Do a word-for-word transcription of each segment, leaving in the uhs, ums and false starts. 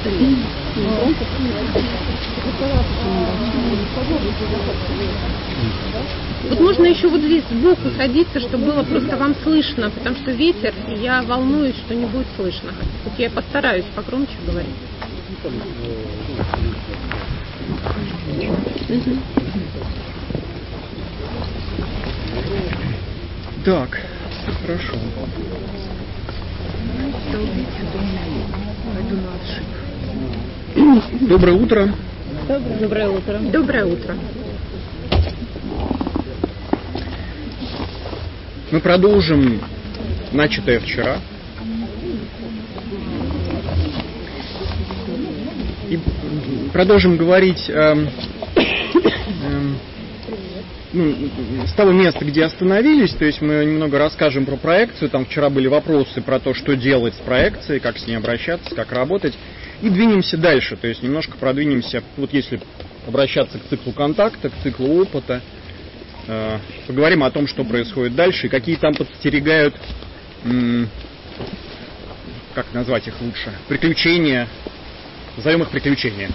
Вот можно еще вот здесь сбоку садиться, чтобы было просто вам слышно, потому что ветер, и я волнуюсь, что не будет слышно. Вот я постараюсь погромче говорить. Угу. Так, хорошо. Доброе утро. Доброе утро. Доброе утро. Мы продолжим начатое вчера. И продолжим говорить э, э, ну, с того места, где остановились. То есть мы немного расскажем про проекцию. Там вчера были вопросы про то, что делать с проекцией, как с ней обращаться, как работать. И двинемся дальше. То есть немножко продвинемся, вот если обращаться к циклу контакта, к циклу опыта. Э, поговорим о том, что происходит дальше и какие там подстерегают, м- как назвать их лучше, приключения. Назовем их приключения.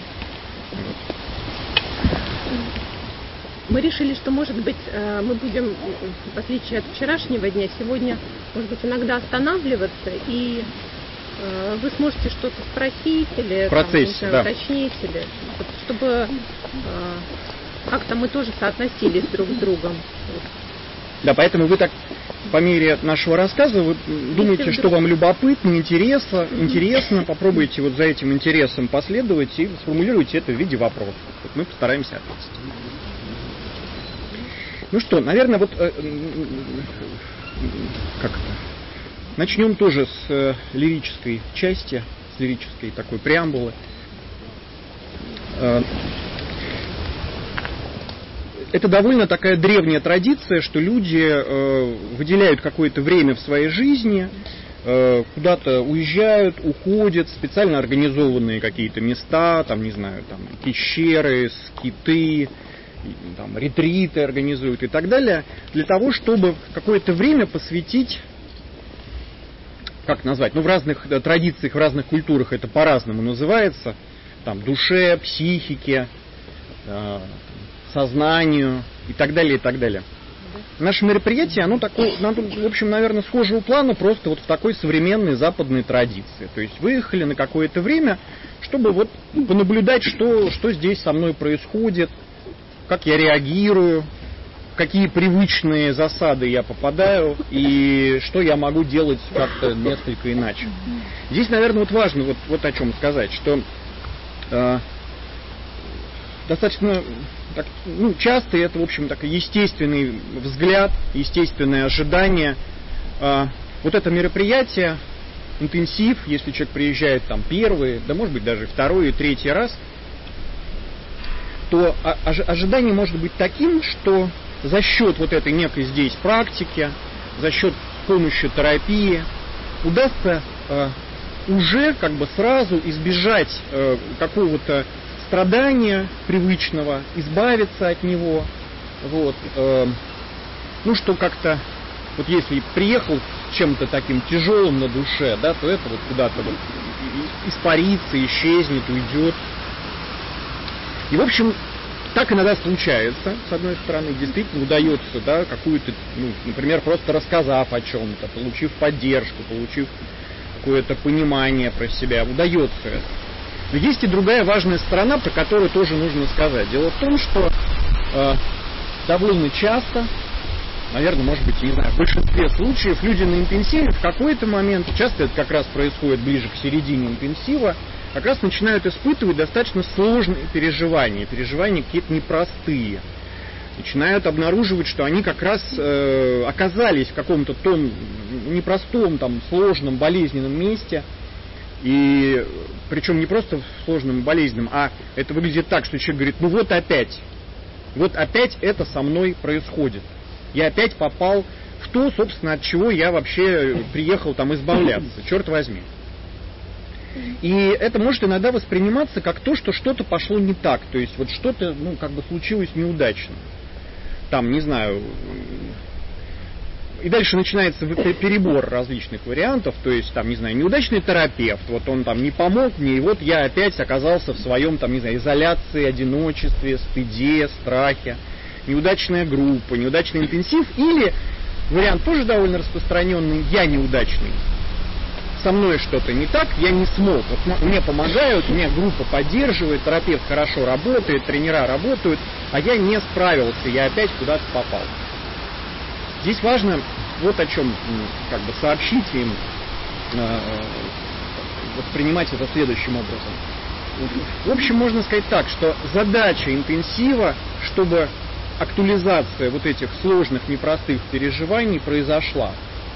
Мы решили, что, может быть, мы будем, в отличие от вчерашнего дня, сегодня, может быть, иногда останавливаться, и вы сможете что-то спросить или процессе, там, да. уточнить, или, чтобы как-то мы тоже соотносились друг с другом. Да, поэтому вы так, по мере нашего рассказа, вы думаете, вдруг... что вам любопытно, интересно, mm-hmm. интересно, попробуйте вот за этим интересом последовать и сформулируйте это в виде вопроса. Вот мы постараемся ответить. Ну что, наверное, вот э, как это? Начнем тоже с э, лирической части, с лирической такой преамбулы. Э, Это довольно такая древняя традиция, что люди э, выделяют какое-то время в своей жизни, э, куда-то уезжают, уходят, специально организованные какие-то места, там, не знаю, там, пещеры, скиты, там, ретриты организуют и так далее, для того, чтобы какое-то время посвятить, как назвать, ну, в разных да, традициях, в разных культурах это по-разному называется, там, душе, психике, э, сознанию и так далее, и так далее. Наше мероприятие, оно такое, в общем, наверное, схожего плана, просто вот в такой современной западной традиции. То есть выехали на какое-то время, чтобы вот понаблюдать, что, что здесь со мной происходит, как я реагирую, в какие привычные засады я попадаю и что я могу делать как-то несколько иначе. Здесь, наверное, вот важно вот, вот о чем сказать, что э, достаточно так, ну, часто это, в общем, такой естественный взгляд, естественное ожидание. Э, вот это мероприятие, интенсив, если человек приезжает там первый, да может быть даже второй и третий раз, то ожидание может быть таким, что за счет вот этой некой здесь практики, за счет помощи терапии удастся э, уже как бы сразу избежать э, какого-то страдания привычного, избавиться от него. Вот, э, ну что как-то, вот если приехал с чем-то таким тяжелым на душе, да, то это вот куда-то вот испарится, исчезнет, уйдет. И, в общем, так иногда случается, с одной стороны, действительно удается, да, какую-то, ну, например, просто рассказав о чем-то, получив поддержку, получив какое-то понимание про себя, удается это. Но есть и другая важная сторона, про которую тоже нужно сказать. Дело в том, что э, довольно часто, наверное, может быть, не знаю, в большинстве случаев люди на интенсиве в какой-то момент, часто это как раз происходит ближе к середине интенсива, как раз начинают испытывать достаточно сложные переживания, переживания какие-то непростые. Начинают обнаруживать, что они как раз э, оказались в каком-то том непростом, там, сложном, болезненном месте. И причем не просто в сложном, болезненном, а это выглядит так, что человек говорит, ну вот опять, вот опять это со мной происходит. Я опять попал в то, собственно, от чего я вообще приехал там избавляться, черт возьми. И это может иногда восприниматься как то, что что-то пошло не так, то есть вот что-то, ну, как бы случилось неудачно. Там, не знаю, и дальше начинается перебор различных вариантов, то есть, там, не знаю, неудачный терапевт, вот он там не помог мне, и вот я опять оказался в своем, там, не знаю, изоляции, одиночестве, стыде, страхе, неудачная группа, неудачный интенсив, или вариант тоже довольно распространенный, я неудачный, со мной что-то не так, я не смог, вот мне помогают, меня группа поддерживает, терапевт хорошо работает, тренера работают, а я не справился, я опять куда-то попал. Здесь важно вот о чем как бы сообщить им, э, воспринимать это следующим образом. В общем, можно сказать так, что задача интенсива, чтобы актуализация вот этих сложных, непростых переживаний произошла.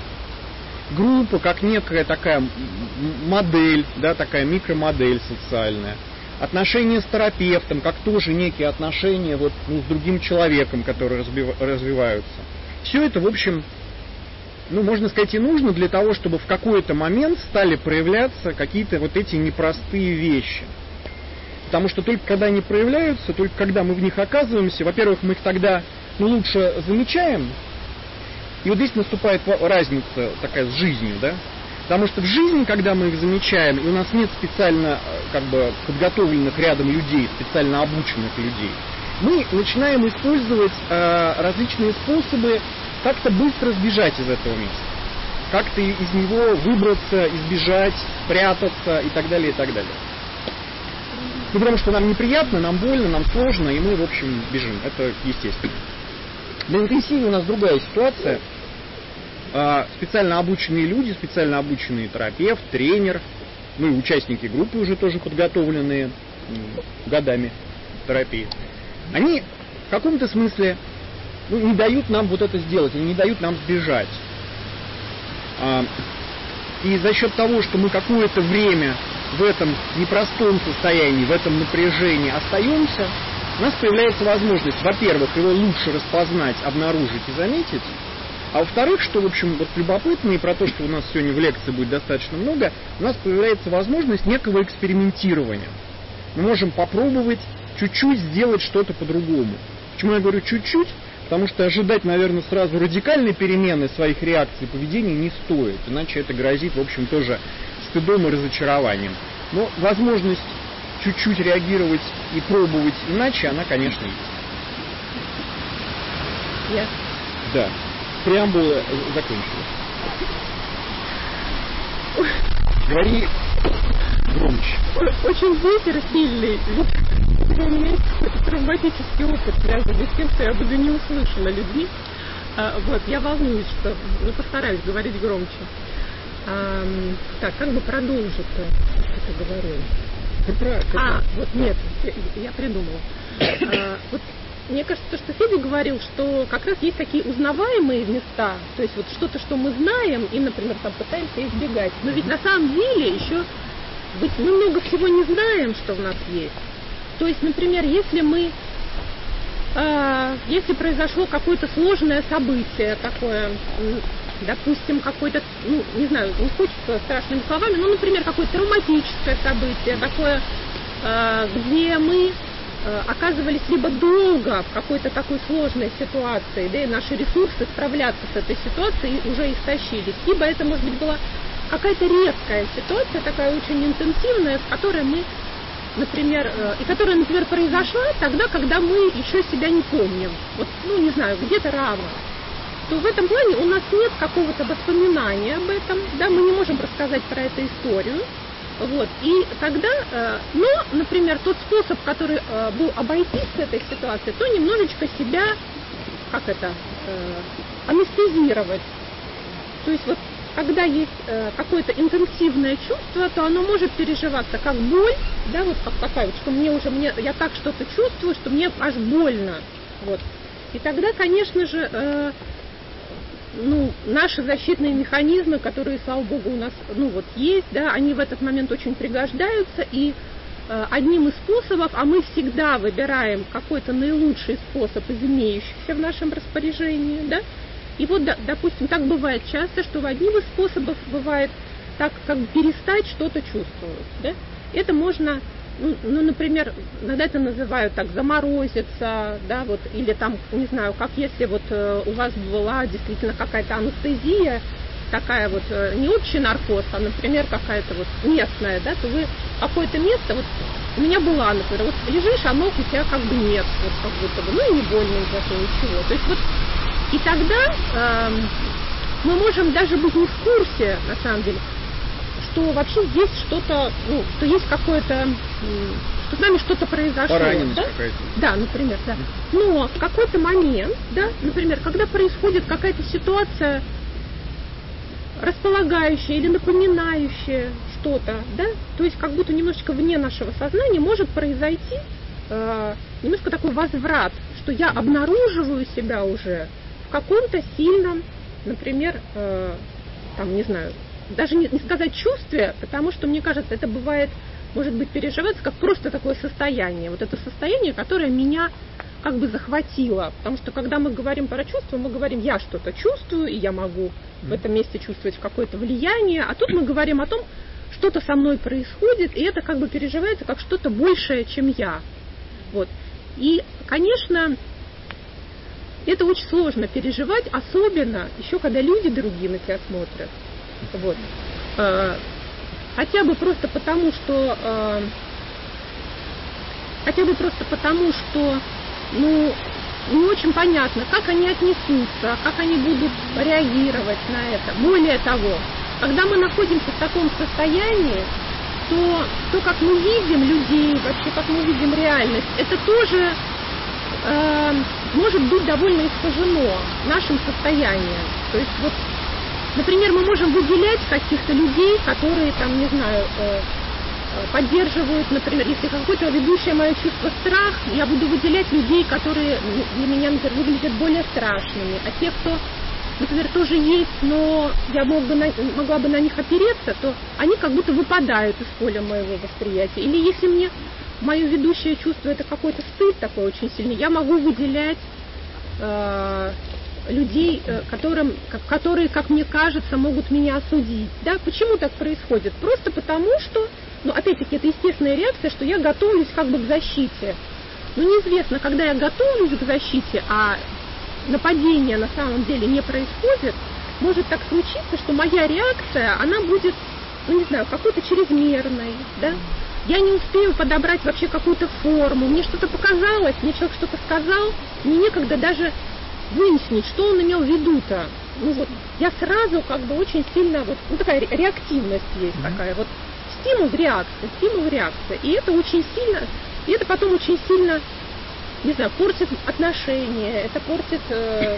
Группа как некая такая модель, да, такая микромодель социальная. Отношения с терапевтом, как тоже некие отношения вот, ну, с другим человеком, которые развиваются. Все это, в общем, ну, можно сказать, и нужно для того, чтобы в какой-то момент стали проявляться какие-то вот эти непростые вещи. Потому что только когда они проявляются, только когда мы в них оказываемся, во-первых, мы их тогда, ну, лучше замечаем. И вот здесь наступает разница такая с жизнью, да? Потому что в жизни, когда мы их замечаем, и у нас нет специально как бы подготовленных рядом людей, специально обученных людей, мы начинаем использовать э, различные способы как-то быстро сбежать из этого места, как-то из него выбраться, избежать, спрятаться и так далее, и так далее. Ну, потому что нам неприятно, нам больно, нам сложно, и мы, в общем, бежим. Это естественно. На интенсиве у нас другая ситуация. Специально обученные люди, специально обученный терапевт, тренер, ну и участники группы уже тоже подготовленные годами терапии, они в каком-то смысле, ну, не дают нам вот это сделать, они не дают нам сбежать. И за счет того, что мы какое-то время в этом непростом состоянии, в этом напряжении остаемся, у нас появляется возможность, во-первых, его лучше распознать, обнаружить и заметить, а во-вторых, что, в общем, вот любопытно, и про то, что у нас сегодня в лекции будет достаточно много, у нас появляется возможность некого экспериментирования. Мы можем попробовать чуть-чуть сделать что-то по-другому. Почему я говорю чуть-чуть? Потому что ожидать, наверное, сразу радикальной перемены своих реакций и поведения не стоит, иначе это грозит, в общем, тоже стыдом и разочарованием. Но возможность чуть-чуть реагировать и пробовать иначе, она, конечно, есть. Yes. Да. Преамбула закончилась. Говори громче. Очень ветер сильный. У меня есть какой-то травматический опыт, связанный с тем, что я буду не услышана людьми. А, вот, я волнуюсь, что... Ну, постараюсь говорить громче. А, так, как бы продолжить-то, что ты говорил? А, вот нет, я, я придумала. А, вот мне кажется, то, что Федя говорил, что как раз есть такие узнаваемые места, то есть вот что-то, что мы знаем, и, например, там пытаемся избегать. Но ведь на самом деле еще быть мы много всего не знаем, что в нас есть. То есть, например, если мы, э, если произошло какое-то сложное событие такое, допустим, какое-то, ну, не знаю, не хочется страшными словами, но, например, какое-то травматическое событие, такое, э, где мы э, оказывались либо долго в какой-то такой сложной ситуации, да, и наши ресурсы справляться с этой ситуацией уже истощились, либо это, может быть, была какая-то редкая ситуация, такая очень интенсивная, с которой мы, например, э, и которая, например, произошла тогда, когда мы еще себя не помним, вот, ну, не знаю, где-то рано, то в этом плане у нас нет какого-то воспоминания об этом, да, мы не можем рассказать про эту историю, вот, и тогда, э, но, например, тот способ, который э, был обойтись с этой ситуацией, то немножечко себя, как это, э, анестезировать, то есть вот, когда есть э, какое-то интенсивное чувство, то оно может переживаться как боль, да, вот как такая вот, что мне уже, мне, я так что-то чувствую, что мне аж больно, вот. И тогда, конечно же, э, ну, наши защитные механизмы, которые, слава богу, у нас, ну, вот есть, да, они в этот момент очень пригождаются, и э, одним из способов, а мы всегда выбираем какой-то наилучший способ из имеющихся в нашем распоряжении, да. И вот, допустим, так бывает часто, что одним из способов бывает так, как бы перестать что-то чувствовать. Да? Это можно ну, ну, например, иногда это называют так заморозиться, да, вот, или там, не знаю, как если вот э, у вас была действительно какая-то анестезия, такая вот, э, не общий наркоз, а, например, какая-то вот местная, да, то вы какое-то место, вот, у меня была, например, вот лежишь, а ног у тебя как бы нет, вот как будто бы, ну и не больно зато ничего. То есть вот, и тогда э, мы можем даже быть не в курсе, на самом деле, что вообще здесь что-то, ну, что есть какое-то, что с нами что-то произошло. Пораненность да? какая-то. Да, например, да. Но в какой-то момент, да, например, когда происходит какая-то ситуация располагающая или напоминающая что-то, да, то есть как будто немножечко вне нашего сознания может произойти э, немножко такой возврат, что я обнаруживаю себя уже в каком-то сильном, например, э, там, не знаю, даже не, не сказать чувстве, потому что, мне кажется, это бывает, может быть, переживается как просто такое состояние. Вот это состояние, которое меня как бы захватило. Потому что, когда мы говорим про чувства, мы говорим, я что-то чувствую, и я могу в этом месте чувствовать какое-то влияние. А тут мы говорим о том, что-то со мной происходит, и это как бы переживается как что-то большее, чем я. Вот. И, конечно, это очень сложно переживать, особенно еще когда люди другие на тебя смотрят. Вот. Э, хотя бы просто потому, что э, хотя бы просто потому, что ну, не очень понятно, как они отнесутся, как они будут реагировать на это. Более того, когда мы находимся в таком состоянии, то то, как мы видим людей, вообще как мы видим реальность, это тоже э, может быть довольно искажено нашим состоянием. То есть вот, например, мы можем выделять каких-то людей, которые, там, не знаю, поддерживают, например, если какое-то ведущее мое чувство страх, я буду выделять людей, которые для меня, например, выглядят более страшными. А те, кто, например, тоже есть, но я мог бы на, могла бы на них опереться, то они как будто выпадают из поля моего восприятия. Или если мне мое ведущее чувство это какой-то стыд такой очень сильный, я могу выделять э, людей, которым, которые, как мне кажется, могут меня осудить. Да? Почему так происходит? Просто потому, что, ну, опять-таки, это естественная реакция, что я готовлюсь как бы к защите. Но неизвестно, когда я готовлюсь к защите, а нападение на самом деле не происходит, может так случиться, что моя реакция, она будет, ну, не знаю, какой-то чрезмерной, да? Я не успею подобрать вообще какую-то форму, мне что-то показалось, мне человек что-то сказал, мне некогда даже выяснить, что он имел в виду-то. Ну вот, я сразу как бы очень сильно, вот, ну такая реактивность есть mm-hmm. такая, вот стимул в реакции, стимул в реакции. И это очень сильно, и это потом очень сильно, не знаю, портит отношения, это портит, э,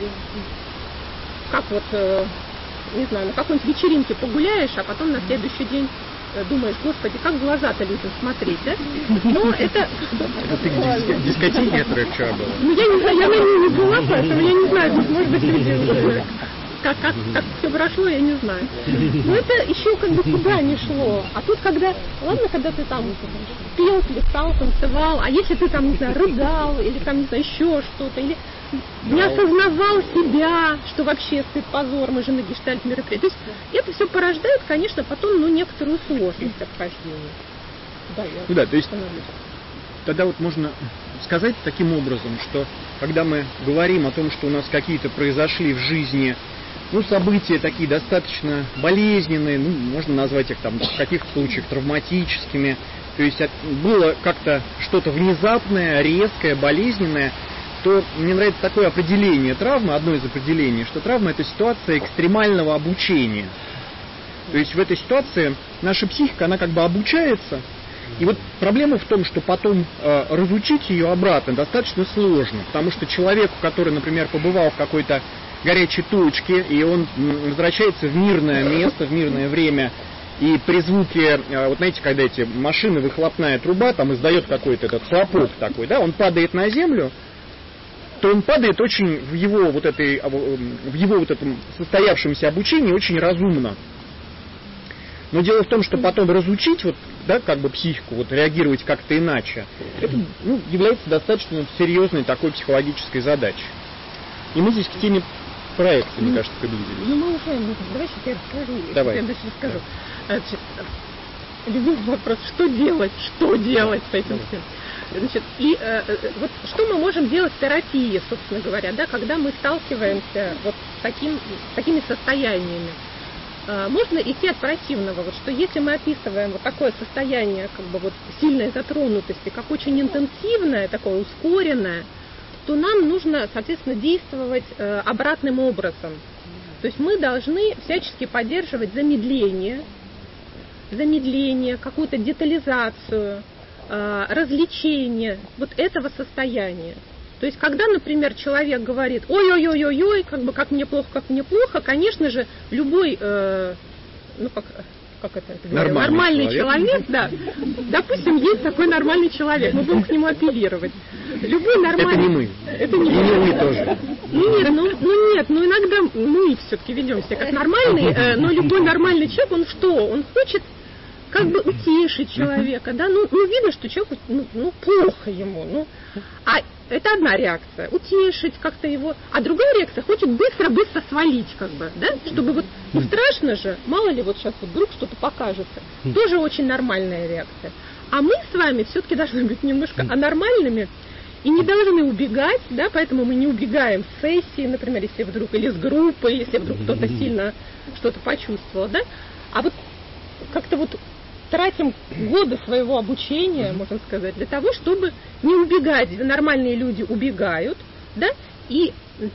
как вот, э, не знаю, на какой-нибудь вечеринке погуляешь, а потом на следующий день думаешь, господи, как глаза-то людям смотреть, да? Но это... Это ты где дискотеке, которая вчера была? Ну, я не знаю, я на ней не была, поэтому я не знаю, может быть, люди... Как, как, как все прошло, я не знаю. Но это еще как бы куда не шло. А тут, когда... Ладно, когда ты там пел, плясал, танцевал, а если ты там, не знаю, рыдал, или там, не знаю, еще что-то, или не осознавал себя, что вообще стыд, позор, мы же на гештальт мероприятии. То есть это все порождает, конечно, потом, ну, некоторую сложность обхождения. Да, я ну, да, то есть тогда вот можно сказать таким образом, что когда мы говорим о том, что у нас какие-то произошли в жизни, ну, события такие достаточно болезненные, ну, можно назвать их там в каких-то случаях травматическими, то есть было как-то что-то внезапное, резкое, болезненное, то мне нравится такое определение травмы, одно из определений, что травма – это ситуация экстремального обучения. То есть в этой ситуации наша психика, она как бы обучается, и вот проблема в том, что потом э, разучить ее обратно достаточно сложно, потому что человеку, который, например, побывал в какой-то горячей точке, и он возвращается в мирное место, в мирное время, и при звуке, э, вот знаете, когда эти машины, выхлопная труба, там издает какой-то этот хлопок такой, да, он падает на землю, то он падает очень в его вот этой, в его вот этом состоявшемся обучении очень разумно. Но дело в том, что потом разучить вот, да, как бы психику, вот реагировать как-то иначе, это, ну, является достаточно серьезной такой психологической задачей. И мы здесь к теме проекта, мне кажется, приблизились. Ну, мы уже, давай сейчас я расскажу. Давай. Я дальше расскажу. Значит, любимый вопрос, что делать, что делать с этим всем. Значит, и э, вот что мы можем делать в терапии, собственно говоря, да, когда мы сталкиваемся вот с, таким, с такими состояниями. Э, можно идти от противного, вот, что если мы описываем вот такое состояние как бы вот сильной затронутости, как очень интенсивное, такое ускоренное, то нам нужно, соответственно, действовать э, обратным образом. То есть мы должны всячески поддерживать замедление, замедление, какую-то детализацию, развлечение вот этого состояния. То есть, когда, например, человек говорит, ой-ой-ой-ой-ой, как бы как мне плохо, как мне плохо, конечно же, любой, э, ну как, как это, это говорю, нормальный, нормальный человек, человек, да, допустим, есть такой нормальный человек, мы будем к нему апеллировать. Любой нормальный... Это не мы. Это не И мы. не мы тоже. Ну нет, ну, ну нет, ну иногда мы все-таки ведем себя как нормальный, э, но любой нормальный человек, он что? Он хочет как бы утешить человека, да, ну, ну видно, что человеку ну, ну, плохо ему, ну, а это одна реакция, утешить как-то его, а другая реакция хочет быстро-быстро свалить, как бы, да, чтобы вот, ну страшно же, мало ли вот сейчас вот вдруг что-то покажется, тоже очень нормальная реакция, а мы с вами все-таки должны быть немножко анормальными и не должны убегать, да, поэтому мы не убегаем с сессии, например, если вдруг, или с группы, если вдруг кто-то сильно что-то почувствовал, да, а вот как-то вот тратим годы своего обучения, можно сказать, для того, чтобы не убегать. Нормальные люди убегают, да, и,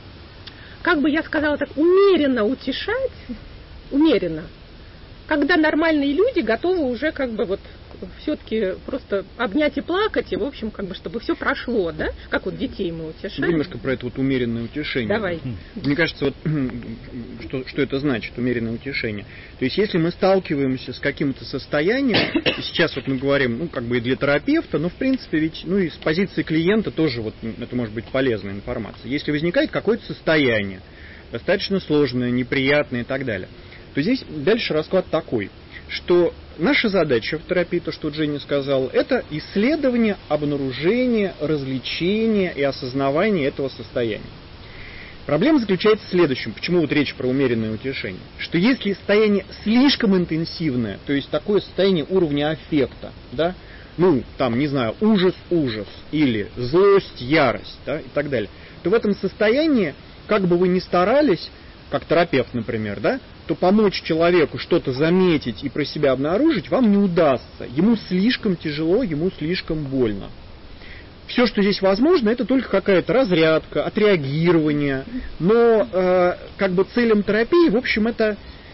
как бы я сказала так, умеренно утешать, умеренно, когда нормальные люди готовы уже как бы вот все-таки просто обнять и плакать, и, в общем, как бы, чтобы все прошло, да, как вот детей мы утешаем. Немножко про это вот умеренное утешение. Давай. Мне кажется, вот, что, что это значит, умеренное утешение. То есть, если мы сталкиваемся с каким-то состоянием, и сейчас вот мы говорим, ну, как бы и для терапевта, но, в принципе, ведь, ну, и с позиции клиента тоже вот это может быть полезная информация. Если возникает какое-то состояние, достаточно сложное, неприятное и так далее, то здесь дальше расклад такой, что наша задача в терапии, то, что Дженни сказала, это исследование, обнаружение, развлечение и осознавание этого состояния. Проблема заключается в следующем, почему вот речь про умеренное утешение, что если состояние слишком интенсивное, то есть такое состояние уровня аффекта, да, ну, там, не знаю, ужас-ужас или злость, ярость, да, и так далее, то в этом состоянии, как бы вы ни старались, как терапевт, например, да, то помочь человеку что-то заметить и про себя обнаружить вам не удастся. Ему слишком тяжело, ему слишком больно. Все, что здесь возможно, это только какая-то разрядка, отреагирование. Но э, как бы целям терапии, в общем, это,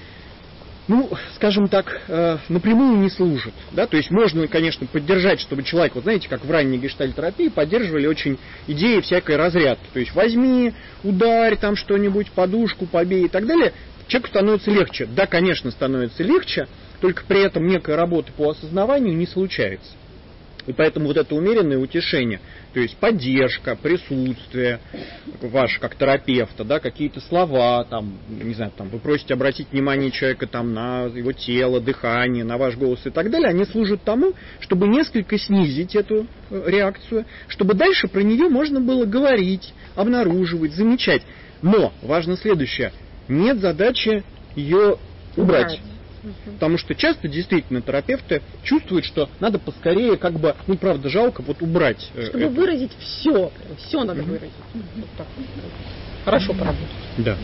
ну, скажем так, э, напрямую не служит. Да? То есть можно, конечно, поддержать, чтобы человек, вот знаете, как в ранней гештальт-терапии поддерживали очень идеи всякой разрядки. То есть возьми, ударь там что-нибудь, подушку побей и так далее. Человеку становится легче. Да, конечно, становится легче, только при этом некая работа по осознаванию не случается. И поэтому вот это умеренное утешение, то есть поддержка, присутствие ваше как терапевта, да, какие-то слова, там, не знаю, там, вы просите обратить внимание человека там, на его тело, дыхание, на ваш голос и так далее, они служат тому, чтобы несколько снизить эту реакцию, чтобы дальше про нее можно было говорить, обнаруживать, замечать. Но важно следующее. Нет задачи ее убрать. Потому что часто действительно терапевты чувствуют, что надо поскорее, как бы, ну правда жалко, вот убрать. Чтобы это. выразить все, все надо mm-hmm. выразить. Вот так. Хорошо поработать. Да.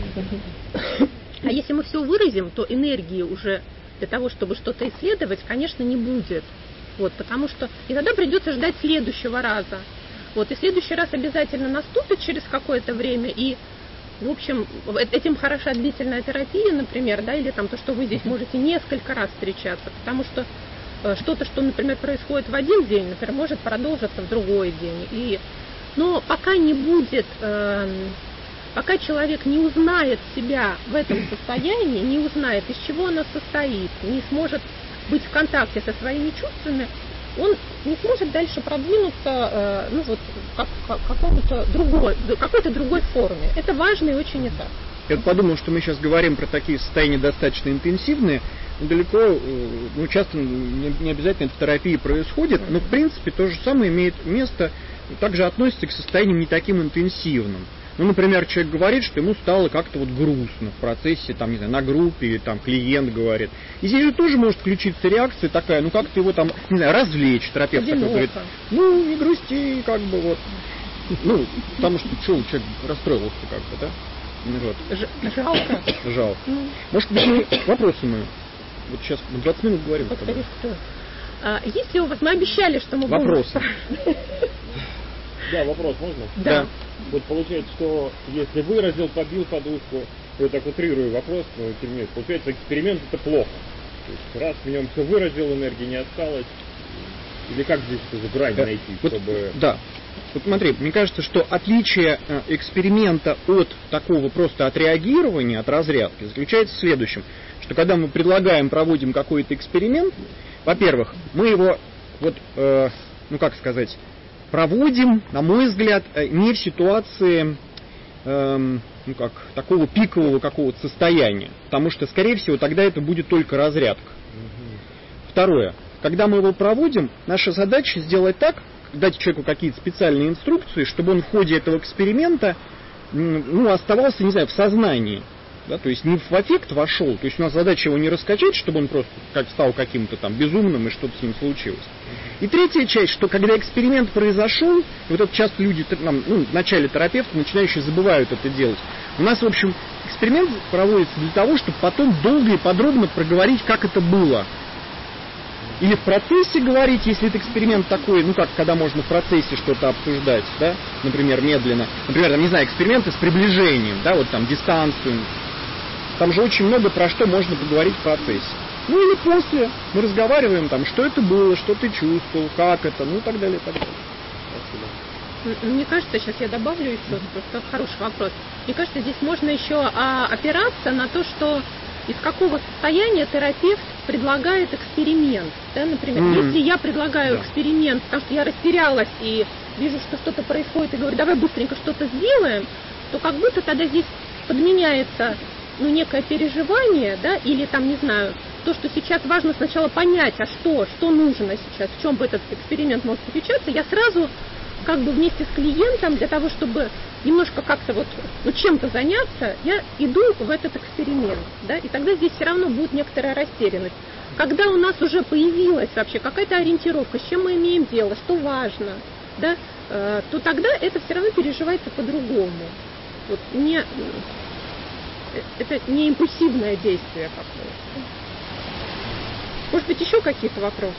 А если мы все выразим, то энергии уже для того, чтобы что-то исследовать, конечно, не будет. Вот, потому что и тогда придется ждать следующего раза. Вот, и следующий раз обязательно наступит через какое-то время, и в общем, этим хороша длительная терапия, например, да, или там то, что вы здесь можете несколько раз встречаться, потому что э, что-то, что, например, происходит в один день, например, может продолжиться в другой день. И, но пока не будет, э, пока человек не узнает себя в этом состоянии, не узнает, из чего оно состоит, не сможет быть в контакте со своими чувствами, он не сможет дальше продвинуться э, ну, вот, как, как, какому-то другой, какой-то другой форме. Это важно и очень этап. Я подумал, что мы сейчас говорим про такие состояния достаточно интенсивные, но далеко, ну, часто не обязательно это в терапии происходит, но в принципе то же самое имеет место, также относится к состояниям не таким интенсивным. Ну, например, человек говорит, что ему стало как-то вот грустно в процессе, там, не знаю, на группе, или там клиент говорит. И здесь же тоже может включиться реакция такая, ну, как-то его там, не знаю, развлечь. Терапевт такой говорит, ну, не грусти, как бы вот. Ну, потому что, что человек расстроился как бы, да? Вот. Ж- жалко. Жалко. Ну. Может быть, мы вопросы мы вот сейчас двадцать минут говорим. Повтори, что? А, если у вас, мы обещали, что мы вопросы. Будем... Да, вопрос можно? Да. Вот получается, что если выразил, побил подушку, то я так утрирую вопрос, но тем не менее, получается, эксперимент это плохо. То есть, раз в нем все выразил, энергии не осталось, или как здесь эту грань да. найти, вот, чтобы... Да. Вот смотри, мне кажется, что отличие эксперимента от такого просто отреагирования, от разрядки, заключается в следующем, что когда мы предлагаем, проводим какой-то эксперимент, во-первых, мы его, вот, э, ну как сказать, проводим, на мой взгляд, не в ситуации э, ну как, такого пикового какого-то состояния, потому что, скорее всего, тогда это будет только разрядка. Второе, когда мы его проводим, наша задача сделать так, дать человеку какие-то специальные инструкции, чтобы он в ходе этого эксперимента ну, оставался, не знаю, в сознании. Да, то есть не в аффект вошел. То есть у нас задача его не раскачать, чтобы он просто как стал каким-то там безумным и что-то с ним случилось. И третья часть, что когда эксперимент произошел, и вот это часто люди, нам, ну, в начале терапевты, начинающие, забывают это делать. У нас, в общем, эксперимент проводится для того, чтобы потом долго и подробно проговорить, как это было. Или в процессе говорить, если это эксперимент такой, ну как, когда можно в процессе что-то обсуждать, да, например, медленно. Например, там, не знаю, эксперименты с приближением, да, вот там, дистанцию. Там же очень много про что можно поговорить в процессе. Ну или после мы разговариваем, там, что это было, что ты чувствовал, как это, ну и так далее, и так далее. Спасибо. Мне кажется, сейчас я добавлю еще, просто хороший вопрос. Мне кажется, здесь можно еще а, опираться на то, что из какого состояния терапевт предлагает эксперимент. Да, например, mm. если я предлагаю да. эксперимент, потому что я растерялась и вижу, что что-то происходит, и говорю, давай быстренько что-то сделаем, то как будто тогда здесь подменяется ну, некое переживание, да, или там, не знаю, то, что сейчас важно сначала понять, а что, что нужно сейчас, в чем бы этот эксперимент может заключаться, я сразу как бы вместе с клиентом для того, чтобы немножко как-то вот ну, чем-то заняться, я иду в этот эксперимент, да, и тогда здесь все равно будет некоторая растерянность. Когда у нас уже появилась вообще какая-то ориентировка, с чем мы имеем дело, что важно, да, э, то тогда это все равно переживается по-другому. Вот не, это не импульсивное действие какое-то. Может быть, еще какие-то вопросы?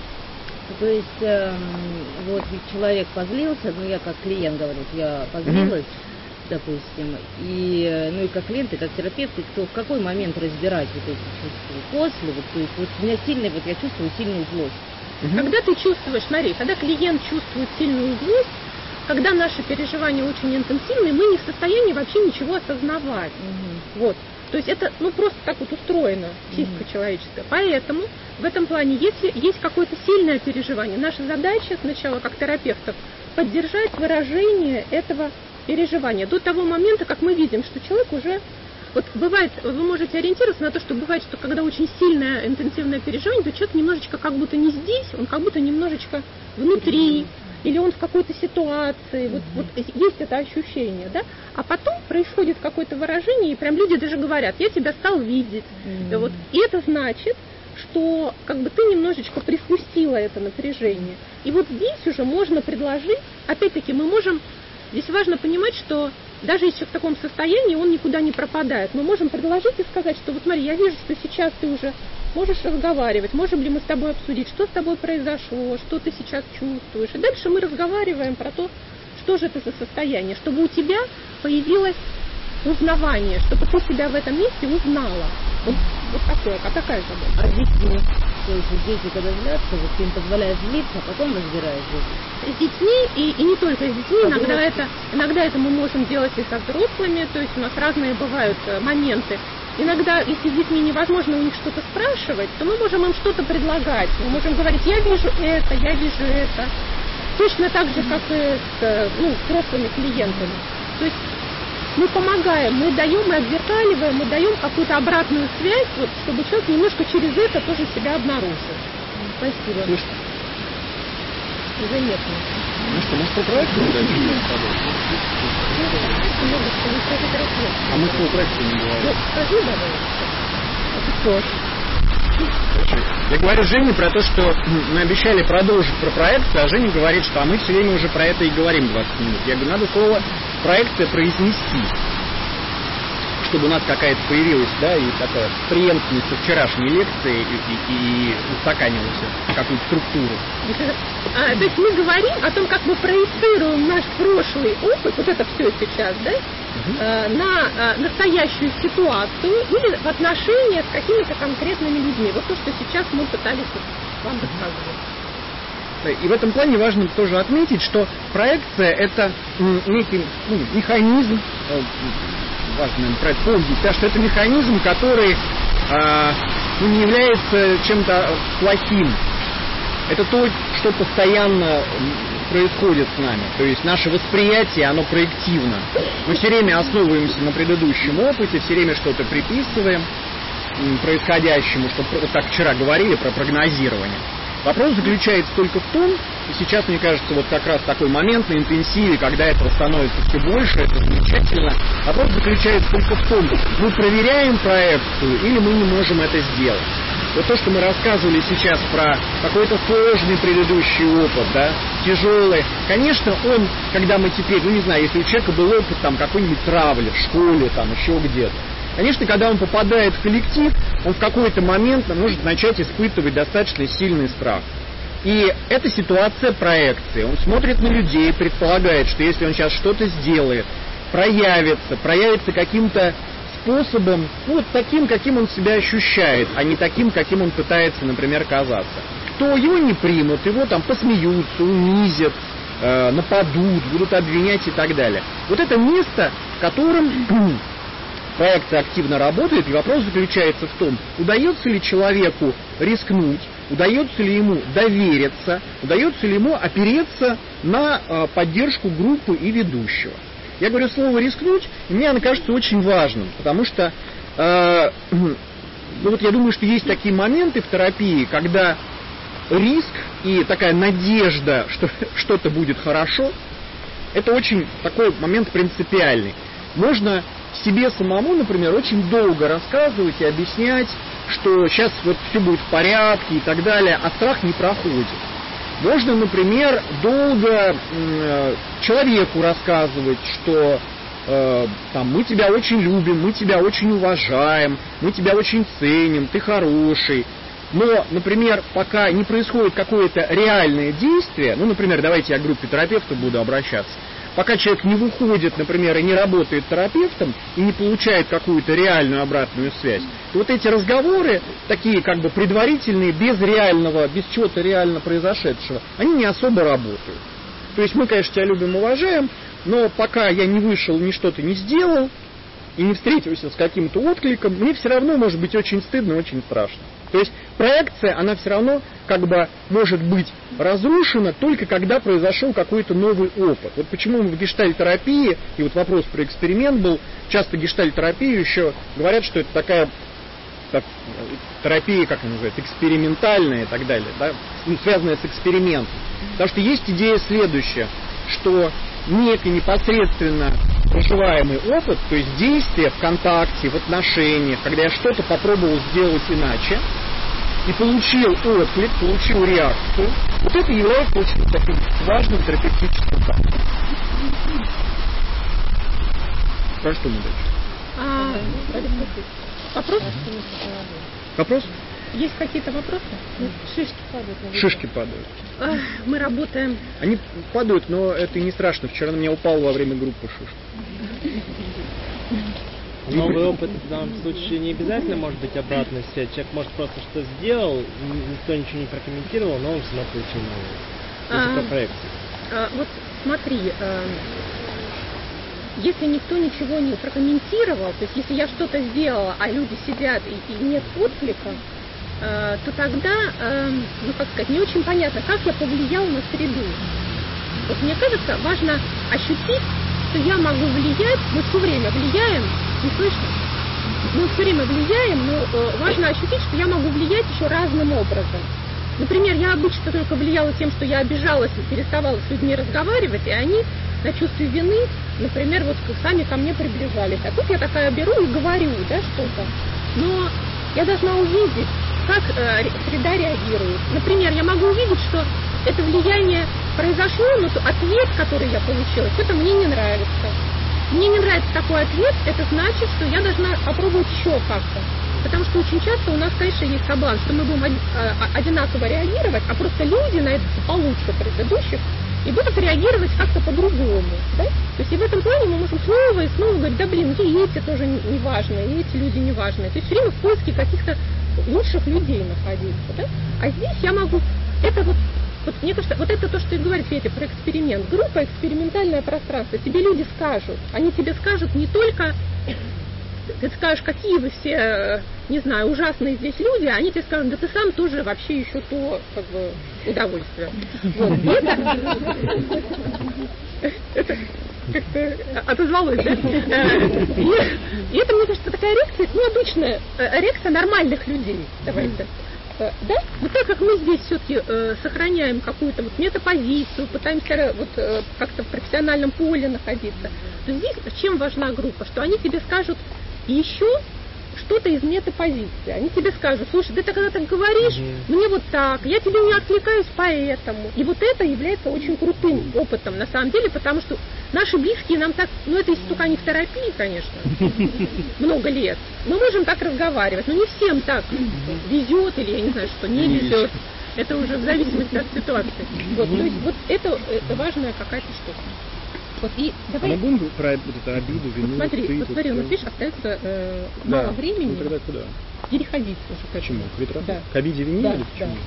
То есть, э, вот человек позлился, ну я как клиент говорю, я позлилась, mm-hmm. допустим, и, ну и как клиент, и как терапевт, и кто в какой момент разбирать вот эти чувства после, вот, то есть вот у меня сильный, вот я чувствую сильную злость. Mm-hmm. Когда ты чувствуешь, смотри, когда клиент чувствует сильную злость, когда наши переживания очень интенсивные, мы не в состоянии вообще ничего осознавать. Mm-hmm. Вот. То есть это ну, просто так вот устроено, психика mm-hmm. человеческая. Поэтому в этом плане, если есть какое-то сильное переживание, наша задача сначала как терапевтов поддержать выражение этого переживания до того момента, как мы видим, что человек уже... Вот бывает, вы можете ориентироваться на то, что бывает, что когда очень сильное интенсивное переживание, то человек немножечко как будто не здесь, он как будто немножечко внутри, mm-hmm. или он в какой-то ситуации, вот, вот есть это ощущение, да, а потом происходит какое-то выражение, и прям люди даже говорят, я тебя стал видеть, mm-hmm. вот, и это значит, что как бы ты немножечко приспустила это напряжение, и вот здесь уже можно предложить, опять-таки мы можем, здесь важно понимать, что даже если в таком состоянии он никуда не пропадает, мы можем предложить и сказать, что вот смотри, я вижу, что сейчас ты уже можешь разговаривать, можем ли мы с тобой обсудить, что с тобой произошло, что ты сейчас чувствуешь. И дальше мы разговариваем про то, что же это за состояние, чтобы у тебя появилось узнавание, чтобы ты себя в этом месте узнала. Вот, вот такое, а такая задача. А детьми, то есть дети, когда злятся, вот ты им позволяешь злиться, а потом разбираешь дети. С детьми, и, и не только с детьми, а иногда это, иногда это мы можем делать и со взрослыми, то есть у нас разные бывают моменты. Иногда, если с детьми невозможно у них что-то спрашивать, то мы можем им что-то предлагать. Мы можем говорить, я вижу это, я вижу это. Точно так же, как и с ну, взрослыми клиентами. То есть мы помогаем, мы даем, мы отзеркаливаем, мы даем какую-то обратную связь, вот, чтобы человек немножко через это тоже себя обнаружил. Спасибо. незаметно. Ну что, может, по проекту не дальше не подать? А мы по проекту не говорим. Ну, скажи давай. Это что? Я говорю Жене про то, что мы обещали продолжить про проекты, а Женя говорит, что а мы все время уже про это и говорим двадцать минут. Я говорю, надо слово проекты произнести, чтобы у нас какая-то появилась, да, и такая преемственность со вчерашней лекции и, и, и устаканилась в какую-то структуру. А, то есть мы говорим о том, как мы проецируем наш прошлый опыт, вот это все сейчас, да, угу. э, на э, настоящую ситуацию или в отношениях с какими-то конкретными людьми. Вот то, что сейчас мы пытались вам рассказывать. И в этом плане важно тоже отметить, что проекция — это некий ну, механизм, важно наверное, про это помнить, да, что это механизм, который э, ну, не является чем-то плохим. Это то, что постоянно происходит с нами. То есть наше восприятие, оно проективно. Мы все время основываемся на предыдущем опыте, все время что-то приписываем происходящему, что вот так вчера говорили про прогнозирование. Вопрос заключается только в том, и сейчас, мне кажется, вот как раз такой момент на интенсиве, когда этого становится все больше, это замечательно. Вопрос заключается только в том, мы проверяем проекцию или мы не можем это сделать. Вот то, что мы рассказывали сейчас про какой-то сложный предыдущий опыт, да, тяжелый. Конечно, он, когда мы теперь, ну не знаю, если у человека был опыт там какой-нибудь травли в школе, там еще где-то, конечно, когда он попадает в коллектив, он в какой-то момент может начать испытывать достаточно сильный страх. И это ситуация проекции. Он смотрит на людей, предполагает, что если он сейчас что-то сделает, проявится, проявится каким-то способом, ну, вот таким, каким он себя ощущает, а не таким, каким он пытается, например, казаться. То его не примут, его там посмеются, унизят, э, нападут, будут обвинять и так далее. Вот это место, в котором проекция активно работает, и вопрос заключается в том, удается ли человеку рискнуть, удается ли ему довериться, удается ли ему опереться на э, поддержку группы и ведущего. Я говорю слово «рискнуть», и мне оно кажется очень важным, потому что э, ну вот я думаю, что есть такие моменты в терапии, когда риск и такая надежда, что что-то будет хорошо, это очень такой момент принципиальный. Можно себе самому, например, очень долго рассказывать и объяснять, что сейчас вот все будет в порядке и так далее, а страх не проходит. Можно, например, долго э, человеку рассказывать, что э, там, мы тебя очень любим, мы тебя очень уважаем, мы тебя очень ценим, ты хороший. Но, например, пока не происходит какое-то реальное действие, ну, например, давайте я к группе терапевтов буду обращаться, пока человек не выходит, например, и не работает терапевтом, и не получает какую-то реальную обратную связь, то вот эти разговоры, такие как бы предварительные, без реального, без чего-то реально произошедшего, они не особо работают. То есть мы, конечно, тебя любим, уважаем, но пока я не вышел, ни что-то не сделал, и не встретился с каким-то откликом, мне все равно может быть очень стыдно, очень страшно. То есть проекция, она все равно как бы может быть разрушена только когда произошел какой-то новый опыт. Вот почему мы в гештальт-терапии, и вот вопрос про эксперимент был, часто гештальт-терапию еще говорят, что это такая так, терапия, как она называется, экспериментальная и так далее, да, ну, связанная с экспериментом. Потому что есть идея следующая, что некий непосредственно проживаемый опыт, то есть действие в контакте, в отношениях, когда я что-то попробовал сделать иначе, и получил отклик, получил реакцию, вот это является очень таким важным терапевтическим фактором. Про что мы дальше? А, вопрос? Вопрос? Есть какие-то вопросы? Шишки падают. Шишки падают. А, мы работаем... Они падают, но это и не страшно. Вчера на меня упал во время группы шишка. Новый опыт в данном случае не обязательно может быть обратная связь. Человек может просто что сделал, никто ничего не прокомментировал, но он все равно получил новое. То есть это проекция. А, вот смотри, а, если никто ничего не прокомментировал, то есть если я что-то сделала, а люди сидят и, и нет отклика, а, то тогда, а, ну как сказать, не очень понятно, как я повлиял на среду. Вот мне кажется, важно ощутить, что я могу влиять, мы все время влияем, не слышно? Мы все время влияем, но э, важно ощутить, что я могу влиять еще разным образом. Например, я обычно только влияла тем, что я обижалась и переставала с людьми разговаривать, и они на чувстве вины, например, вот сами ко мне приближались. А тут я такая беру и говорю, да, что-то. Но я должна увидеть, как э, среда реагирует. Например, я могу увидеть, что это влияние произошло, но ответ, который я получила, что-то мне не нравится. Мне не нравится такой ответ, это значит, что я должна попробовать еще как-то. Потому что очень часто у нас, конечно, есть соблазн, что мы будем одинаково реагировать, а просто люди на это получше предыдущих и будут реагировать как-то по-другому. Да? То есть и в этом плане мы можем снова и снова говорить, да блин, и эти тоже не важные, и эти люди не важные. То есть все время в поиске каких-то лучших людей находиться. Да? А здесь я могу... Это вот, вот, мне кажется, вот это то, что и говорит Федя про эксперимент. Группа, экспериментальное пространство. Тебе люди скажут. Они тебе скажут не только... Ты скажешь, какие вы все, не знаю, ужасные здесь люди, а они тебе скажут, да ты сам тоже вообще еще то, как бы, удовольствие. Вот. Это как-то отозвалось, да? И это, мне кажется, такая реакция, ну, обычная реакция нормальных людей. Давайте. Да? Вот так как мы здесь все-таки э, сохраняем какую-то вот метапозицию, пытаемся вот, э, как-то в профессиональном поле находиться, то здесь чем важна группа? Что они тебе скажут еще что-то из метапозиции. Они тебе скажут, слушай, ты когда так говоришь, mm-hmm. мне вот так, я тебе не откликаюсь поэтому. И вот это является очень крутым опытом, на самом деле, потому что наши близкие нам так, ну это если только они в терапии, конечно, много лет, мы можем так разговаривать, но не всем так везет или я не знаю, что не везет. Это уже в зависимости от ситуации. Вот, то есть вот это, это важная какая-то штука. Вот, и давай... А мы будем про вот эту обиду, вину, вот смотри, ты, вот смотри, вот, у нас, видишь, остается э, да. мало времени. Ну тогда куда? Переходить уже к Почему? К ветру? Да. К обиде, вине да, или почему?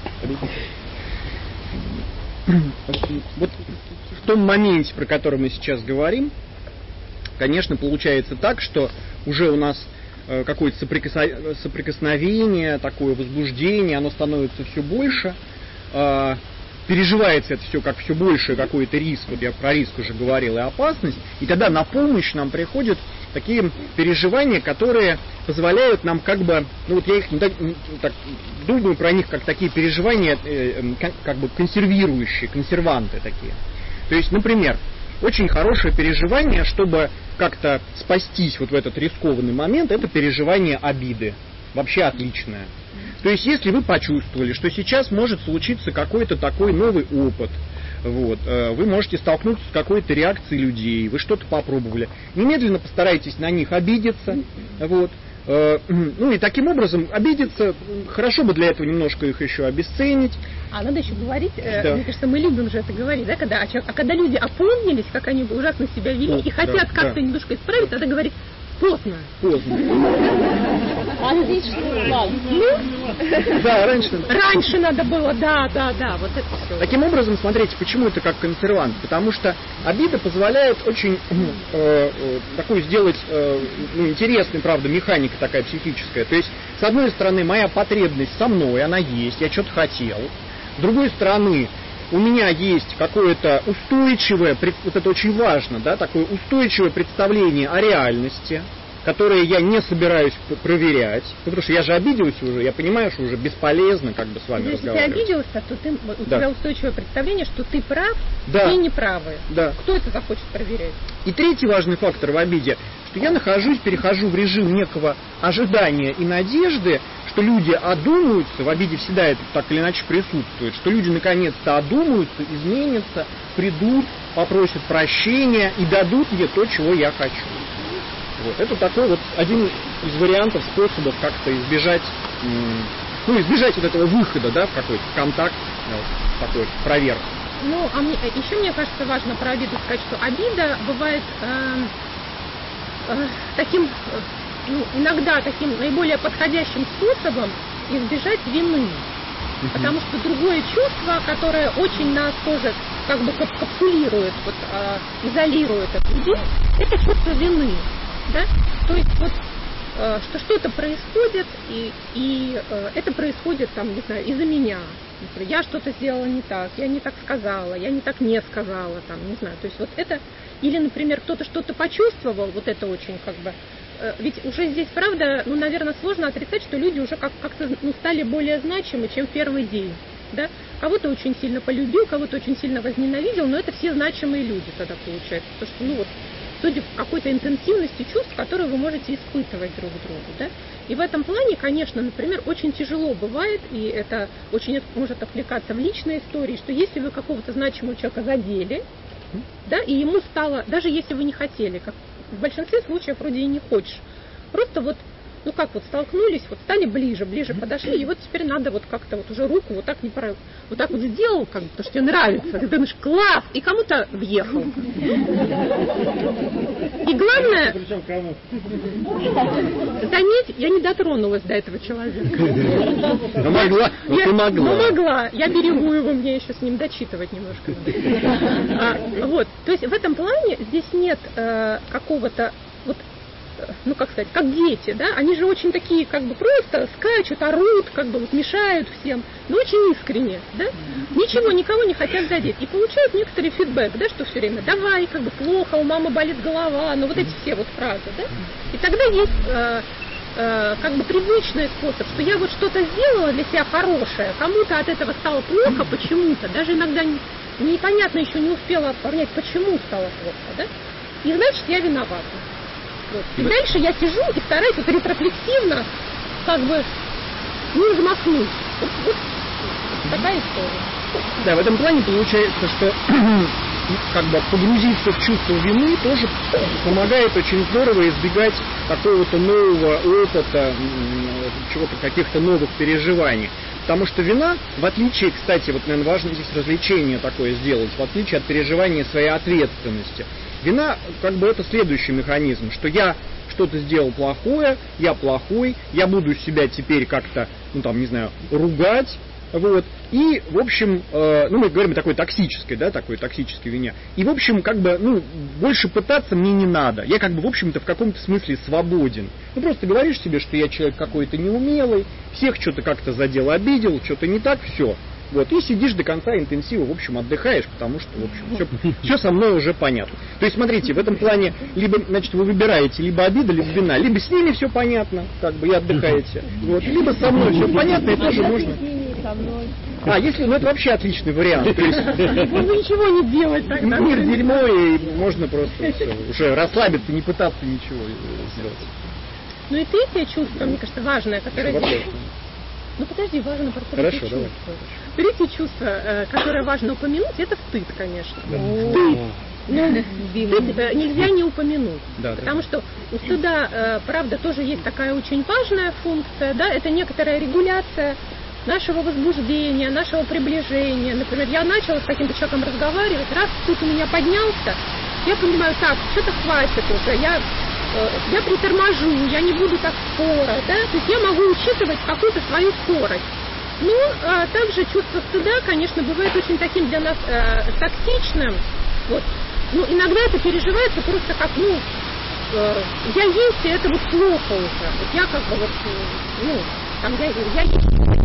Да. Вот в том моменте, про который мы сейчас говорим, конечно, получается так, что уже у нас э, какое-то соприкосно... соприкосновение, такое возбуждение, оно становится все больше. Э, переживается это все как все больше какой-то риск, вот я про риск уже говорил, и опасность, и тогда на помощь нам приходят такие переживания, которые позволяют нам как бы, ну вот я их так, так думаю про них как такие переживания, э, как, как бы консервирующие, консерванты такие. То есть, например, очень хорошее переживание, чтобы как-то спастись вот в этот рискованный момент, это переживание обиды. Вообще отличное. То есть, если вы почувствовали, что сейчас может случиться какой-то такой новый опыт, вот, вы можете столкнуться с какой-то реакцией людей, вы что-то попробовали, немедленно постарайтесь на них обидеться, вот, ну и таким образом обидеться, хорошо бы для этого немножко их еще обесценить. А надо еще говорить, да. Мне кажется, мы любим же это говорить, да, когда, а когда люди опомнились, как они ужасно себя вели, ну, и хотят да, как-то да. немножко исправить, надо говорить поздно. Поздно. Отлично. Ну, да, раньше. Раньше надо было, да, да, да, вот это все. Таким образом, смотрите, почему это как консервант? Потому что обида позволяет очень э, э, такую сделать э, ну, интересную, правда, механика такая психическая. То есть, с одной стороны, моя потребность со мной, она есть, я что-то хотел. С другой стороны, у меня есть какое-то устойчивое, вот это очень важно, да, такое устойчивое представление о реальности, которое я не собираюсь проверять, потому что я же обиделся уже, я понимаю, что уже бесполезно как бы с вами Если разговаривать. Если ты обиделся, то ты, у да. тебя устойчивое представление, что ты прав, да. ты неправы. Да. Кто это захочет проверять? И третий важный фактор в обиде, что я нахожусь, перехожу в режим некого ожидания и надежды, что люди одумаются, в обиде всегда это так или иначе присутствует, что люди наконец-то одумаются, изменятся, придут, попросят прощения и дадут мне то, чего я хочу. Вот. Это такой вот один из вариантов, способов как-то избежать, ну, избежать вот этого выхода, да, в какой-то контакт, вот, такой проверки. Ну, а мне, еще мне кажется важно про обиду сказать, что обида бывает э, э, таким, э, ну, иногда таким наиболее подходящим способом избежать вины. Uh-huh. Потому что другое чувство, которое очень нас тоже как бы капсулирует, вот, э, изолирует от людей, это чувство вины. Да? То есть вот э, что что-то происходит, и, и э, это происходит там, не знаю, из-за меня. Например, я что-то сделала не так, я не так сказала, я не так не сказала, там, не знаю. То есть вот это, или, например, кто-то что-то почувствовал, вот это очень как бы. Э, ведь уже здесь, правда, ну, наверное, сложно отрицать, что люди уже как- как-то ну, стали более значимы, чем в первый день. да? Кого-то очень сильно полюбил, кого-то очень сильно возненавидел, но это все значимые люди тогда получается. Потому что, ну вот, судя по какой-то интенсивности чувств, которые вы можете испытывать друг другу, да? И в этом плане, конечно, например, очень тяжело бывает, и это очень может отвлекаться в личной истории, что если вы какого-то значимого человека задели, да, и ему стало, даже если вы не хотели, как в большинстве случаев вроде и не хочешь, просто вот, ну как вот столкнулись, вот стали ближе, ближе подошли, и вот теперь надо вот как-то вот уже руку вот так не пора, вот так вот сделал, как бы, потому что тебе нравится, ты думаешь, класс, и кому-то въехал. И главное, Причем кому? заметь, я не дотронулась до этого человека. Ну могла, ну Я- ты могла. Ну могла, я берегу его, мне еще с ним дочитывать немножко. А, вот, то есть в этом плане здесь нет э, какого-то вот, ну как сказать, как дети, да, они же очень такие, как бы просто скачут, орут, как бы вот мешают всем, но очень искренне, да, ничего, никого не хотят задеть, и получают некоторый фидбэк, да, что все время, давай, как бы плохо, у мамы болит голова, ну вот эти все вот фразы, да, и тогда есть э, э, как бы привычный способ, что я вот что-то сделала для себя хорошее, кому-то от этого стало плохо почему-то, даже иногда не, непонятно еще не успела понять, почему стало плохо, да, и значит я виновата. Вот. И дальше я сижу и стараюсь вот ретроспективно как бы не взмахнуть. Вот, вот такая история. Да, в этом плане получается, что как бы погрузиться в чувство вины тоже помогает очень здорово избегать какого-то нового опыта, чего-то, каких-то новых переживаний. Потому что вина, в отличие, кстати, вот, наверное, важно здесь развлечение такое сделать, в отличие от переживания своей ответственности. Вина, как бы, это следующий механизм, что я что-то сделал плохое, я плохой, я буду себя теперь как-то, ну там, не знаю, ругать, вот, и, в общем, э, ну, мы говорим о такой токсической, да, такой токсической вине, и, в общем, как бы, ну, больше пытаться мне не надо, я, как бы, в общем-то, в каком-то смысле свободен. Ну, просто говоришь себе, что я человек какой-то неумелый, всех что-то как-то задел, обидел, что-то не так, все. Вот, и сидишь до конца интенсива, в общем, отдыхаешь, потому что, в общем, все, все со мной уже понятно. То есть, смотрите, в этом плане, либо, значит, вы выбираете либо обида, либо вина, либо с ними все понятно, как бы, и отдыхаете, вот, либо со мной все понятно, и тоже можно... А, если, ну, это вообще отличный вариант. То есть, Можно ничего не делать тогда. мир дерьмо, и можно просто все, уже расслабиться, не пытаться ничего сделать. Ну и третье чувство, мне кажется, важное, которое... Вопрос. Ну подожди, важно про третье Хорошо, чувство. давай. Третье чувство, э, которое важно упомянуть, это стыд, конечно. Да. Стыд. Ну, стыд э, нельзя не упомянуть. Да, да. Потому что у стыда, э, правда, тоже есть такая очень важная функция, да, это некоторая регуляция нашего возбуждения, нашего приближения. Например, я начала с каким-то человеком разговаривать, раз стыд у меня поднялся, я понимаю, так, что-то хватит уже, я... я приторможу, я не буду так скоро, да, то есть я могу учитывать какую-то свою скорость. Но а, также чувство стыда, конечно, бывает очень таким для нас а, токсичным. Вот. Ну, иногда это переживается просто как, ну, а, я есть, и это вот плохо уже. Вот я как бы вот, ну, там я, я есть.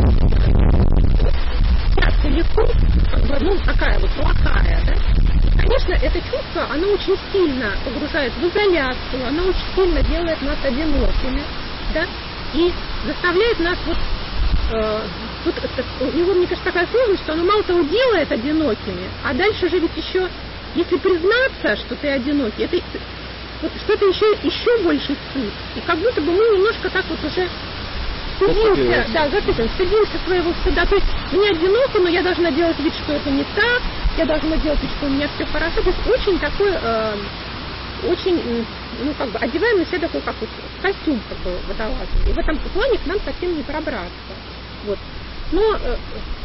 Я целиком, как бы, ну, такая вот плохая, да. Конечно, это чувство, оно очень сильно погружает в изоляцию, оно очень сильно делает нас одинокими, да, и заставляет нас вот, э, тут, у него, мне кажется, такая сложность, что оно мало того делает одинокими, а дальше же ведь еще, если признаться, что ты одинокий, это вот, что-то еще, еще больше стыд, и как будто бы мы немножко так вот уже стыдимся, да, записываем, стыдимся своего стыда, то есть мне одиноко, но я должна делать вид, что это не так, я должна делать вид, что у меня все хорошо, то есть очень такой, э, очень, ну как бы одеваем на себя такой, как вот костюм как бы водолазный, и в этом плане к нам совсем не пробраться, вот, но э,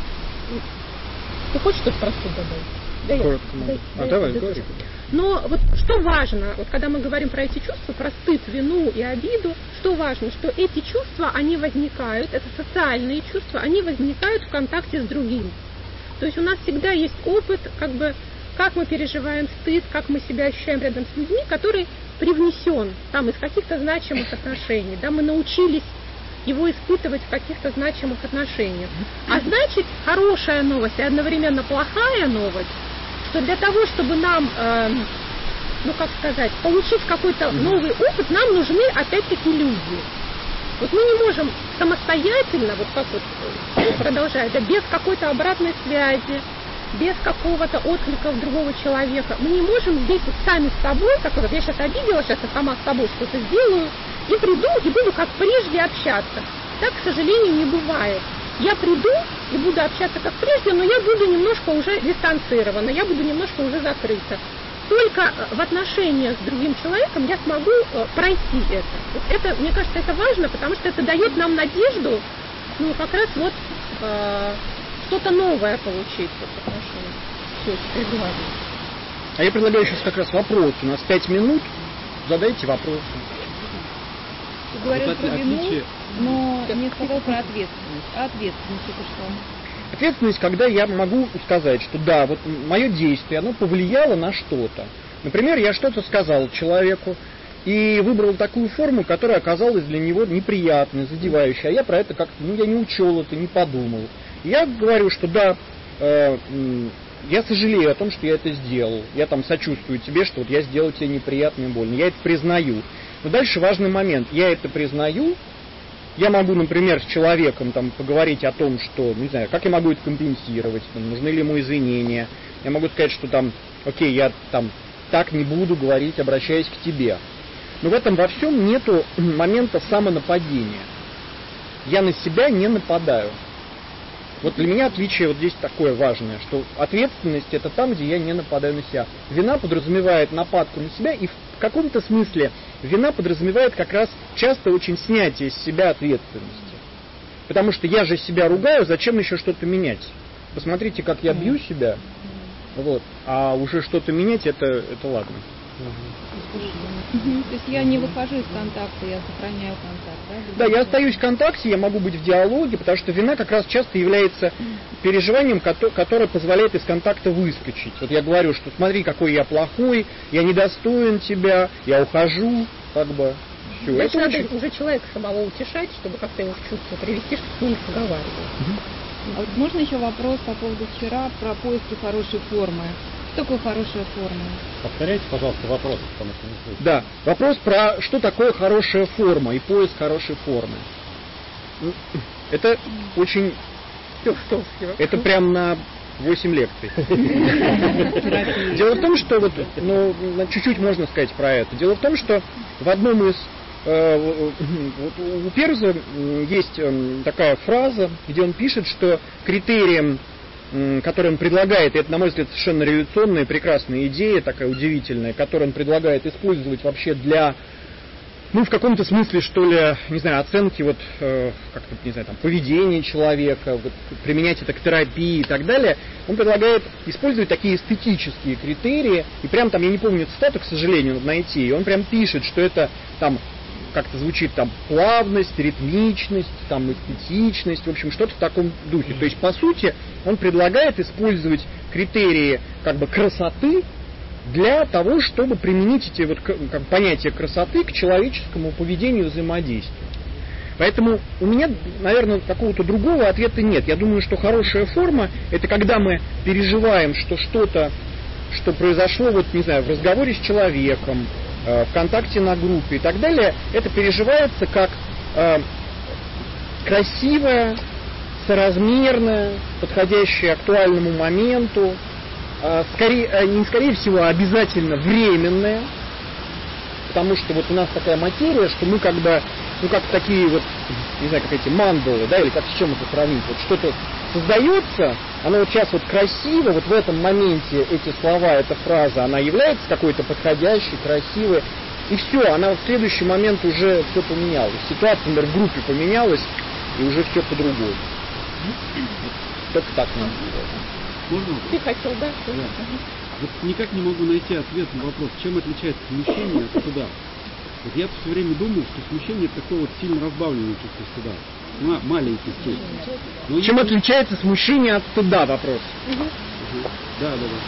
ты хочешь что-то про стыд добавить? Да, Коротко я, могу. да, А да, давай, да, говори. Но вот что важно, вот когда мы говорим про эти чувства, про стыд, вину и обиду, что важно, что эти чувства, они возникают, это социальные чувства, они возникают в контакте с другим. То есть у нас всегда есть опыт, как бы, как мы переживаем стыд, как мы себя ощущаем рядом с людьми, который привнесен там из каких-то значимых отношений, да, мы научились его испытывать в каких-то значимых отношениях. А значит, хорошая новость и одновременно плохая новость, что для того, чтобы нам, э, ну как сказать, получить какой-то новый опыт, нам нужны опять-таки люди. Вот мы не можем самостоятельно, вот как вот продолжает, да, без какой-то обратной связи, без какого-то отклика другого человека, мы не можем здесь вот сами с собой, как вот я сейчас обидела, сейчас я сама с собой что-то сделаю, и приду, и буду как прежде общаться. Так, к сожалению, не бывает. Я приду и буду общаться как прежде, но я буду немножко уже дистанцирована, я буду немножко уже закрыта. Только в отношениях с другим человеком я смогу пройти это. Вот это, мне кажется, это важно, потому что это дает нам надежду, ну, как раз вот э, что-то новое получить в отношениях. Все, теперь главное. А я предлагаю сейчас как раз вопрос. У нас пять минут. Задайте вопросы. Ты говорил вот про от- вину, отличие- но не сказал про ответственность. А ответственность это что? Ответственность, когда я могу сказать, что да, вот мое действие, оно повлияло на что-то. Например, я что-то сказал человеку и выбрал такую форму, которая оказалась для него неприятной, задевающей, а я про это как-то, ну, я не учел это, не подумал. И я говорю, что да, э, я сожалею о том, что я это сделал. Я там сочувствую тебе, что вот я сделал тебе неприятно и больно. Я это признаю. Но дальше важный момент. Я это признаю. Я могу, например, с человеком там поговорить о том, что, не знаю, как я могу это компенсировать, там, нужны ли ему извинения. Я могу сказать, что там, окей, я там так не буду говорить, обращаясь к тебе. Но в этом во всем нету момента самонападения. Я на себя не нападаю. Вот для меня отличие вот здесь такое важное, что ответственность это там, где я не нападаю на себя. Вина подразумевает нападку на себя, и в каком-то смысле вина подразумевает как раз часто очень снятие с себя ответственности. Потому что я же себя ругаю, зачем еще что-то менять? Посмотрите, как я бью себя, вот, а уже что-то менять, это, это ладно. То есть я не выхожу из контакта, я сохраняю контакт, да? Да, я остаюсь в контакте, я могу быть в диалоге, потому что вина как раз часто является переживанием, которое позволяет из контакта выскочить. Вот я говорю, что смотри, какой я плохой, я недостоин тебя, я ухожу, как бы, все. Значит, Это надо очень... уже человека самого утешать, чтобы как-то его в чувство привести, чтобы с ним разговаривать. А вот можно еще вопрос по поводу вчера про поиски хорошей формы? Что такое хорошая форма? Повторяйте, пожалуйста, вопрос, потому что не слышу. Да, вопрос про что такое хорошая форма и поиск хорошей формы. Это очень... Это прям на восемь лекций. Дело в том, что вот, ну, чуть-чуть можно сказать про это. Дело в том, что в одном из э, вот у Перза есть такая фраза, где он пишет, что критерием, который он предлагает, и это, на мой взгляд, совершенно революционная, прекрасная идея, такая удивительная, которую он предлагает использовать вообще для, ну, в каком-то смысле, что ли, не знаю, оценки вот, э, как-то, не знаю, там, поведения человека, вот, применять это к терапии и так далее. Он предлагает использовать такие эстетические критерии, и прям там, я не помню цитату, к сожалению, надо найти, и он прям пишет, что это там как-то звучит там плавность, ритмичность, там эстетичность, в общем, что-то в таком духе. То есть, по сути, он предлагает использовать критерии как бы красоты для того, чтобы применить эти вот как, понятия красоты к человеческому поведению и взаимодействию. Поэтому у меня, наверное, какого-то другого ответа нет. Я думаю, что хорошая форма – это когда мы переживаем, что что-то, что произошло, вот, не знаю, в разговоре с человеком, в контакте на группе и так далее, это переживается как э, красивое, соразмерное, подходящее актуальному моменту, э, скорее, э, не скорее всего, а обязательно временное, потому что вот у нас такая материя, что мы как бы, ну как такие вот, не знаю, как эти мандалы, да, или как с чем это сравнить, вот что-то создается, оно вот сейчас вот красиво, вот в этом моменте эти слова, эта фраза, она является какой-то подходящей, красивой, и все, она в следующий момент уже все поменялась. Ситуация, например, в группе поменялась, и уже все по-другому. Только так надо делать. Можно? Ты хотел, да? Да. Вот никак не могу найти ответ на вопрос, чем отличается смущение от стыда. Вот я все время думал, что смущение это такое вот сильно разбавленное чувство стыда. Ма- маленький стыд. Но Чем я- отличается смущение от стыда, вопрос? Угу. Угу. Да, да, да.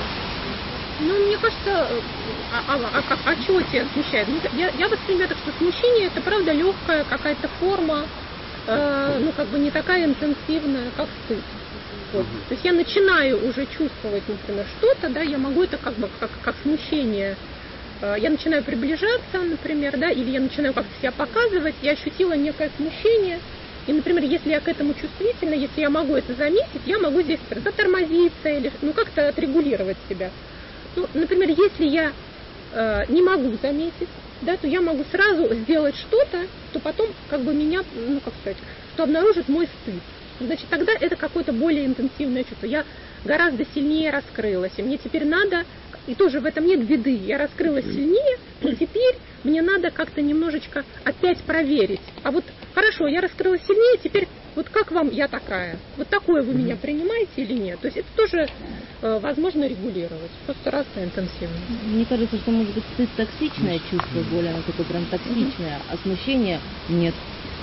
Ну, мне кажется, а, а, а, а, а чего тебя смущает? Ну, я, я воспринимаю так, что смущение это правда легкая какая-то форма, э, ну как бы не такая интенсивная, как стыд. Вот. То есть я начинаю уже чувствовать, например, что-то, да, я могу это как бы как, как смущение. Э, я начинаю приближаться, например, да, или я начинаю как-то себя показывать, я ощутила некое смущение, И, например, если я к этому чувствительна, если я могу это заметить, я могу здесь затормозиться или ну, как-то отрегулировать себя. Ну, например, если я э, не могу заметить, да, то я могу сразу сделать что-то, что потом как бы меня, ну как сказать, что обнаружит мой стыд. Значит, тогда это какое-то более интенсивное чувство. Я гораздо сильнее раскрылась, и мне теперь надо, и тоже в этом нет беды, я раскрылась сильнее, но теперь мне надо как-то немножечко опять проверить. А вот хорошо, я раскрылась сильнее, теперь вот как вам я такая? Вот такое вы меня принимаете или нет? То есть это тоже э, возможно регулировать, просто разная интенсивность. Мне кажется, что может быть стыд токсичное чувство, более оно такое прям токсичное, а смущение нет.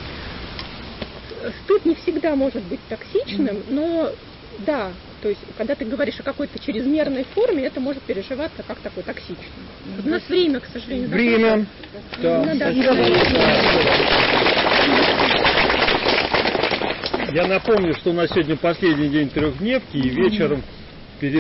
Стыд не всегда может быть токсичным, но да, то есть когда ты говоришь о какой-то чрезмерной форме, это может переживаться как такой токсичный. У нас время, к сожалению, Время. Да. Ну, да. Я напомню, что у нас сегодня последний день трехдневки, и вечером